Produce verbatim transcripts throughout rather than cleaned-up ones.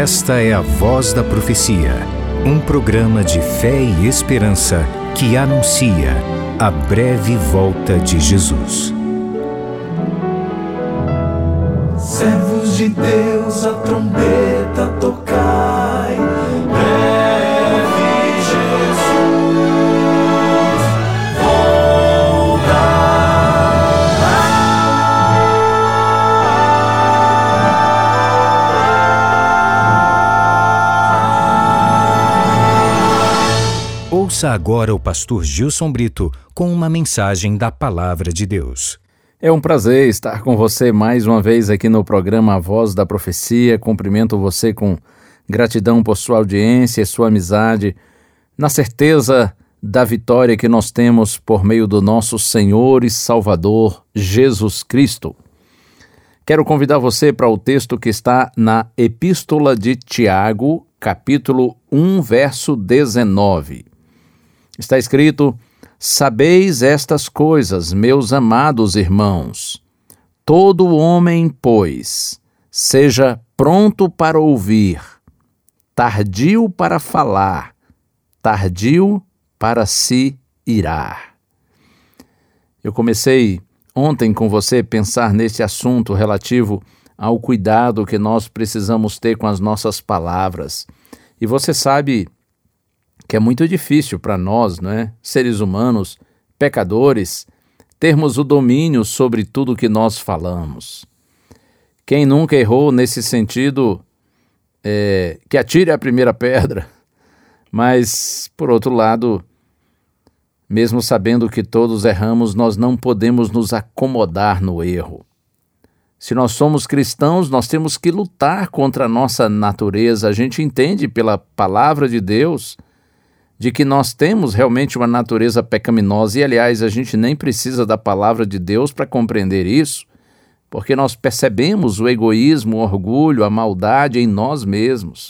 Esta é a Voz da Profecia, um programa de fé e esperança que anuncia a breve volta de Jesus. Servos de Deus, a trombeta tocai, breve Jesus Ouça agora o pastor Gilson Brito com uma mensagem da Palavra de Deus. É um prazer estar com você mais uma vez aqui no programa A Voz da Profecia. Cumprimento você com gratidão por sua audiência e sua amizade, na certeza da vitória que nós temos por meio do nosso Senhor e Salvador Jesus Cristo. Quero convidar você para o texto que está na Epístola de Tiago, capítulo um, verso dezenove. Está escrito: Sabeis estas coisas, meus amados irmãos. Todo homem, pois, seja pronto para ouvir, tardio para falar, tardio para se irar. Eu comecei ontem com você a pensar nesse assunto relativo ao cuidado que nós precisamos ter com as nossas palavras. E você sabe que é muito difícil para nós, não é? Seres humanos, pecadores, termos o domínio sobre tudo que nós falamos. Quem nunca errou nesse sentido, é, que atire a primeira pedra. Mas, por outro lado, mesmo sabendo que todos erramos, nós não podemos nos acomodar no erro. Se nós somos cristãos, nós temos que lutar contra a nossa natureza. A gente entende pela palavra de Deus de que nós temos realmente uma natureza pecaminosa, e aliás, a gente nem precisa da palavra de Deus para compreender isso, porque nós percebemos o egoísmo, o orgulho, a maldade em nós mesmos.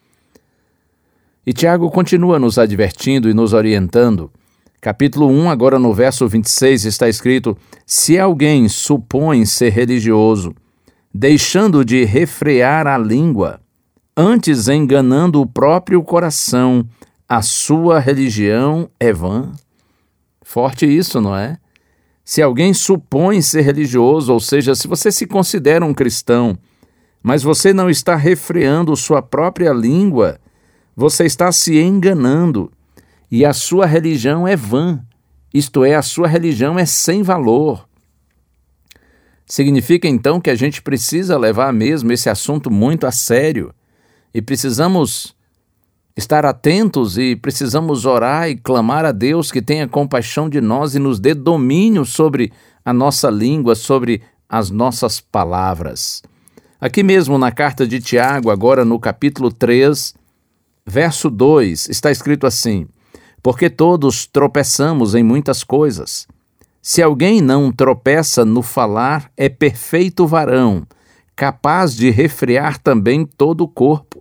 E Tiago continua nos advertindo e nos orientando. Capítulo um, agora no verso vinte e seis, está escrito: Se alguém supõe ser religioso, deixando de refrear a língua, antes enganando o próprio coração, a sua religião é vã. Forte isso, não é? Se alguém supõe ser religioso, ou seja, se você se considera um cristão, mas você não está refreando sua própria língua, você está se enganando, e a sua religião é vã, isto é, a sua religião é sem valor. Significa então que a gente precisa levar mesmo esse assunto muito a sério, e precisamos estar atentos e precisamos orar e clamar a Deus que tenha compaixão de nós e nos dê domínio sobre a nossa língua, sobre as nossas palavras. Aqui mesmo na carta de Tiago, agora no capítulo três, verso dois, está escrito assim: Porque todos tropeçamos em muitas coisas. Se alguém não tropeça no falar, é perfeito varão, capaz de refrear também todo o corpo.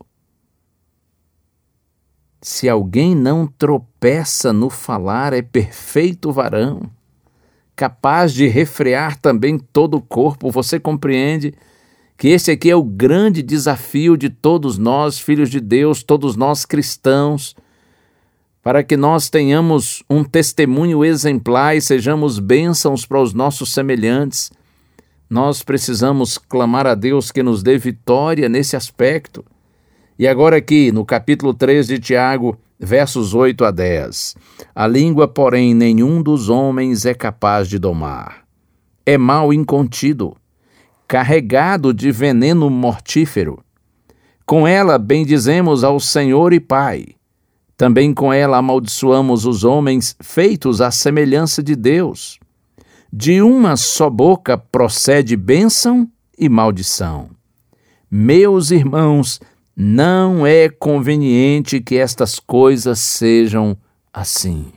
Se alguém não tropeça no falar, é perfeito varão, capaz de refrear também todo o corpo. Você compreende que esse aqui é o grande desafio de todos nós, filhos de Deus, todos nós cristãos, para que nós tenhamos um testemunho exemplar e sejamos bênçãos para os nossos semelhantes. Nós precisamos clamar a Deus que nos dê vitória nesse aspecto. E agora aqui, no capítulo três de Tiago, versos oito a dez. A língua, porém, nenhum dos homens é capaz de domar. É mal incontido, carregado de veneno mortífero. Com ela bendizemos ao Senhor e Pai. Também com ela amaldiçoamos os homens feitos à semelhança de Deus. De uma só boca procede bênção e maldição. Meus irmãos, não é conveniente que estas coisas sejam assim.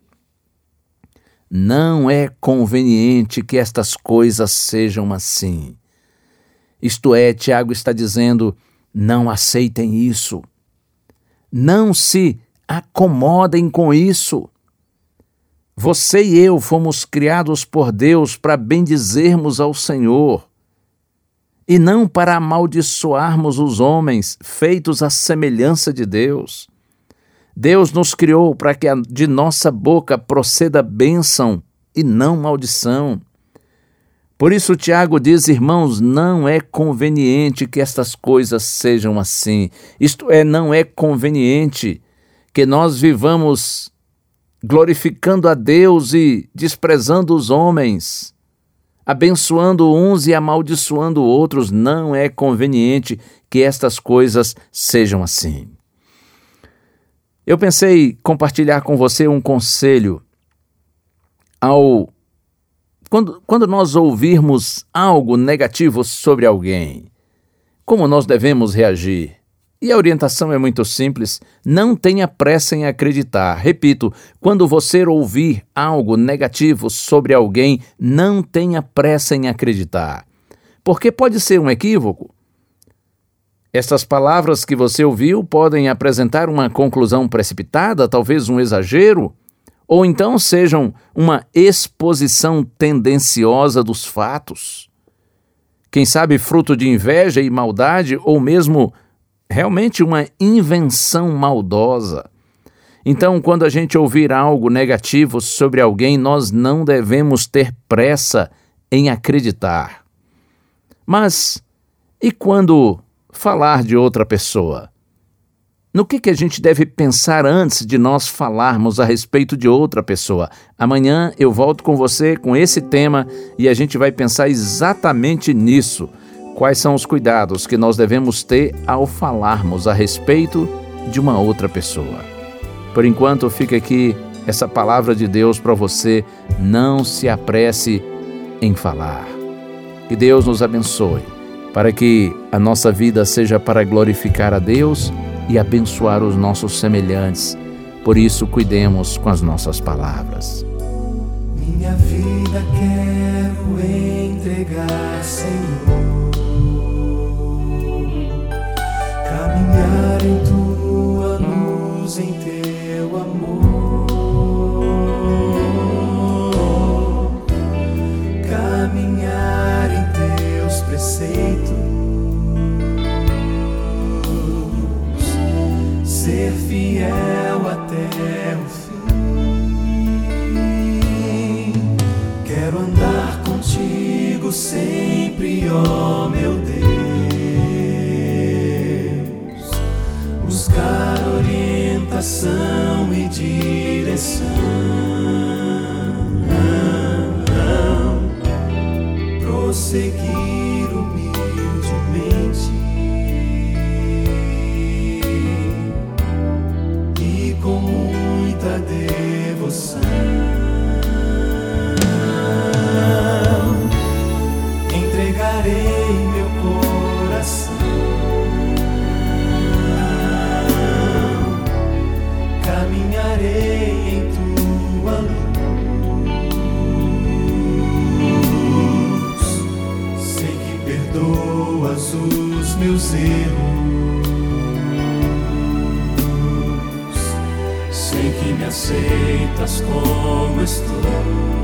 Não é conveniente que estas coisas sejam assim. Isto é, Tiago está dizendo, não aceitem isso. Não se acomodem com isso. Você e eu fomos criados por Deus para bendizermos ao Senhor. e não para amaldiçoarmos os homens feitos à semelhança de Deus. Deus nos criou para que de nossa boca proceda bênção e não maldição. Por isso, Tiago diz, irmãos, não é conveniente que estas coisas sejam assim. Isto é, não é conveniente que nós vivamos glorificando a Deus e desprezando os homens, abençoando uns e amaldiçoando outros. Não é conveniente que estas coisas sejam assim. Eu pensei compartilhar com você um conselho ao quando, quando nós ouvirmos algo negativo sobre alguém, como nós devemos reagir? E a orientação é muito simples, não tenha pressa em acreditar. Repito, quando você ouvir algo negativo sobre alguém, não tenha pressa em acreditar, porque pode ser um equívoco. Estas palavras que você ouviu podem apresentar uma conclusão precipitada, talvez um exagero, ou então sejam uma exposição tendenciosa dos fatos. Quem sabe fruto de inveja e maldade, ou mesmo realmente uma invenção maldosa. Então, quando a gente ouvir algo negativo sobre alguém, nós não devemos ter pressa em acreditar. Mas, e quando falar de outra pessoa? No que, que a gente deve pensar antes de nós falarmos a respeito de outra pessoa? Amanhã eu volto com você com esse tema e a gente vai pensar exatamente nisso. Quais são os cuidados que nós devemos ter ao falarmos a respeito de uma outra pessoa? Por enquanto, fica aqui essa palavra de Deus para você. Não se apresse em falar. Que Deus nos abençoe, para que a nossa vida seja para glorificar a Deus e abençoar os nossos semelhantes. Por isso, cuidemos com as nossas palavras. Minha vida quero entregar, Senhor, caminhar em tua luz, em teu amor, caminhar em teus preceitos, ser fiel até o fim. Quero andar contigo sempre, ó meu Deus, buscar orientação e direção, prosseguir humildemente e com muita devoção. Entregarei meu coração, caminharei em tua luz. Sei que perdoas os meus erros, sei que me aceitas como estou.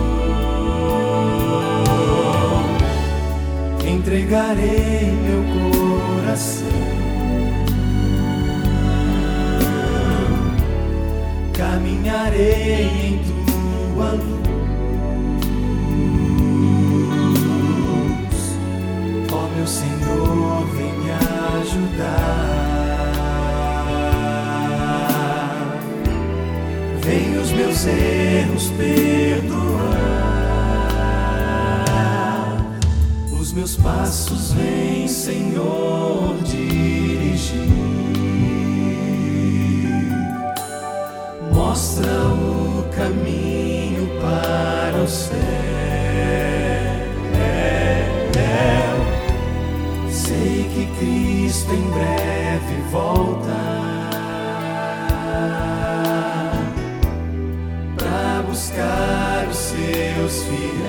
Entregarei meu coração, caminharei em tua luz. Ó meu Senhor, vem me ajudar, vem os meus erros perdoar, os meus passos vem, Senhor, dirigir. Mostra o caminho para o céu. Sei que Cristo em breve volta para buscar os seus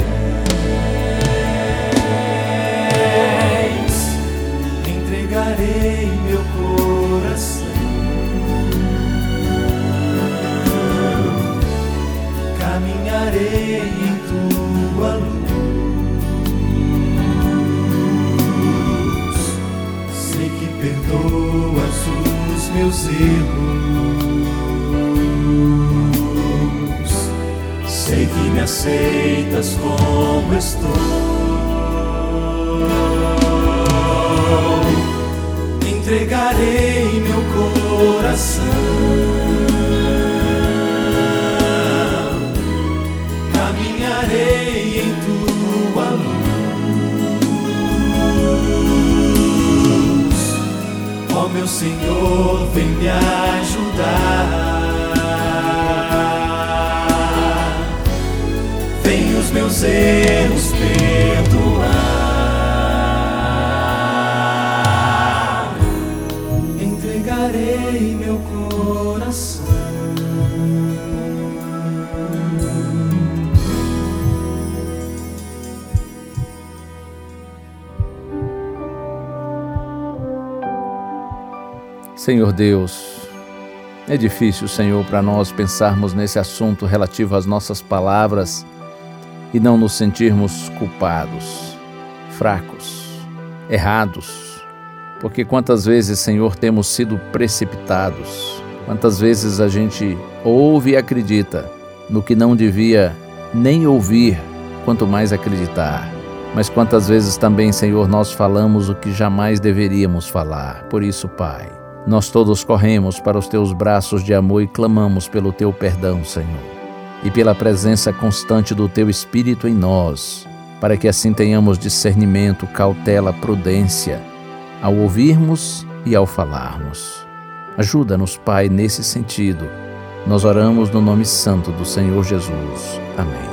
fiéis. Entregarei meu coração, caminharei em tua luz. Sei que me aceitas como estou. Entregarei meu coração, caminharei em tua luz. Ó meu Senhor, vem me ajudar, vem os meus erros perdoar. Entregarei meu coração. Senhor Deus, é difícil, Senhor, para nós pensarmos nesse assunto relativo às nossas palavras e não nos sentirmos culpados, fracos, errados. Porque quantas vezes, Senhor, temos sido precipitados, quantas vezes a gente ouve e acredita no que não devia nem ouvir, quanto mais acreditar. Mas quantas vezes também, Senhor, nós falamos o que jamais deveríamos falar. Por isso, Pai, nós todos corremos para os Teus braços de amor e clamamos pelo Teu perdão, Senhor, e pela presença constante do Teu Espírito em nós, para que assim tenhamos discernimento, cautela, prudência, ao ouvirmos e ao falarmos. Ajuda-nos, Pai, nesse sentido. Nós oramos no nome santo do Senhor Jesus. Amém.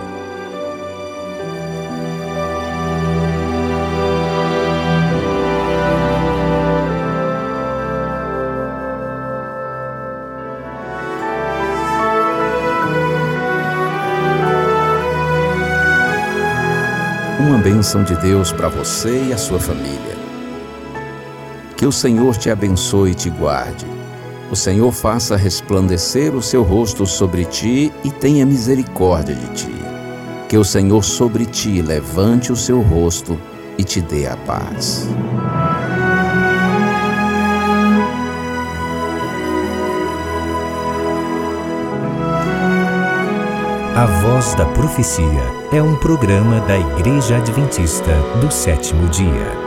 Uma bênção de Deus para você e a sua família. Que o Senhor te abençoe e te guarde. O Senhor faça resplandecer o seu rosto sobre ti e tenha misericórdia de ti. Que o Senhor sobre ti levante o seu rosto e te dê a paz. A Voz da Profecia é um programa da Igreja Adventista do Sétimo Dia.